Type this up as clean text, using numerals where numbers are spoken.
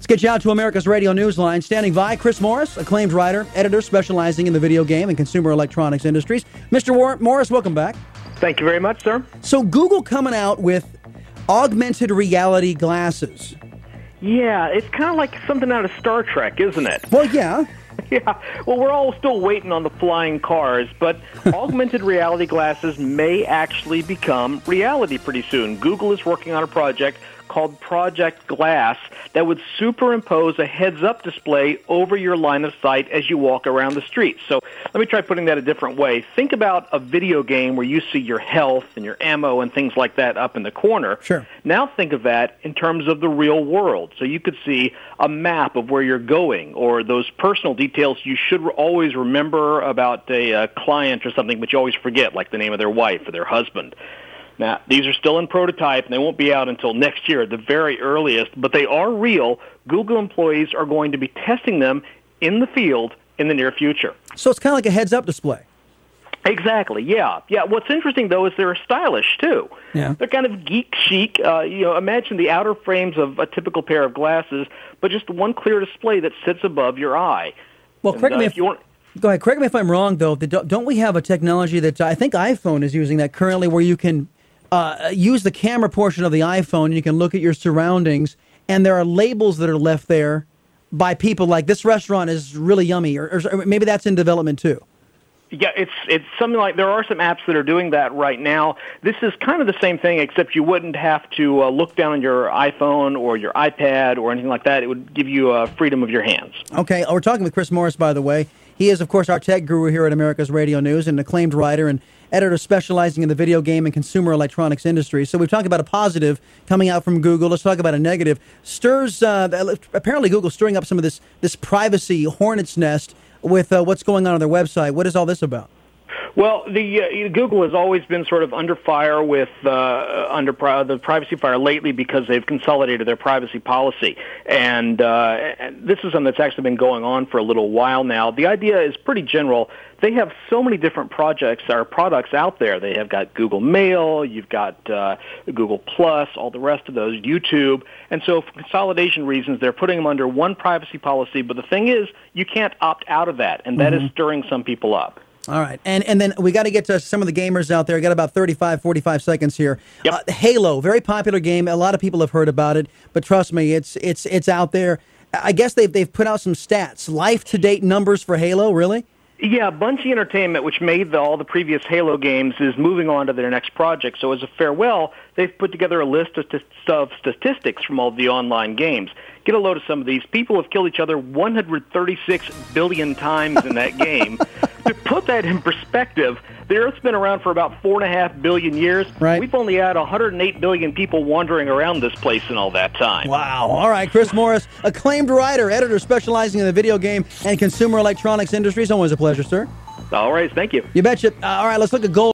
Let's get you out to America's Radio Newsline. Standing by, Chris Morris, acclaimed writer, editor specializing in the video game and consumer electronics industries. Mr. Morris, welcome back. Thank you very much, sir. So Google coming out with augmented reality glasses. Yeah, it's kind of like something out of Star Trek, isn't it? Well, yeah. Yeah, well, we're all still waiting on the flying cars, but augmented reality glasses may actually become reality pretty soon. Google is working on a project called Project Glass that would superimpose a heads-up display over your line of sight as you walk around the street. So let me try putting that a different way. Think about a video game where you see your health and your ammo and things like that up in the corner. Sure. Now think of that in terms of the real world. So you could see a map of where you're going or those personal details you should always remember about a client or something, but you always forget, like the name of their wife or their husband. Now, these are still in prototype, and they won't be out until next year at the very earliest, but they are real. Google employees are going to be testing them in the field in the near future. So it's kind of like a heads-up display. Exactly, yeah. Yeah, what's interesting, though, is they're stylish, too. Yeah. They're kind of geek chic. Imagine the outer frames of a typical pair of glasses, but just one clear display that sits above your eye. Well, correct me if you want. Go ahead. Correct me if I'm wrong, though. Don't we have a technology that I think iPhone is using that currently where you can use the camera portion of the iPhone and you can look at your surroundings, and there are labels that are left there by people like, this restaurant is really yummy, or maybe that's in development too. Yeah, it's something like, there are some apps that are doing that right now. This is kind of the same thing, except you wouldn't have to look down on your iPhone or your iPad or anything like that. It would give you freedom of your hands. Okay, we're talking with Chris Morris, by the way. He is, of course, our tech guru here at America's Radio News, and an acclaimed writer and editor specializing in the video game and consumer electronics industry. So we've talked about a positive coming out from Google. Let's talk about a negative. Apparently Google's stirring up some of this privacy hornet's nest with what's going on their website. What is all this about? Well, Google has always been sort of under fire with the privacy fire lately because they've consolidated their privacy policy, and this is something that's actually been going on for a little while now. The idea is pretty general. They have so many different products out there. They have got Google Mail, you've got Google Plus, all the rest of those, YouTube, and so for consolidation reasons, they're putting them under one privacy policy. But the thing is, you can't opt out of that, and that is stirring some people up. All right. And then we got to get to some of the gamers out there. We got about 45 seconds here. Yep. Halo, very popular game. A lot of people have heard about it, but trust me, it's out there. I guess they've put out some stats. Life-to-date numbers for Halo, really? Yeah, Bungie Entertainment, which made all the previous Halo games, is moving on to their next project. So as a farewell, they've put together a list of statistics from all the online games. Get a load of some of these. People have killed each other 136 billion times in that game. To put that in perspective, the Earth's been around for about 4.5 billion years. Right. We've only had 108 billion people wandering around this place in all that time. Wow. All right, Chris Morris, acclaimed writer, editor specializing in the video game and consumer electronics industries. Always a pleasure, sir. All right, thank you. You betcha. All right, let's look at gold.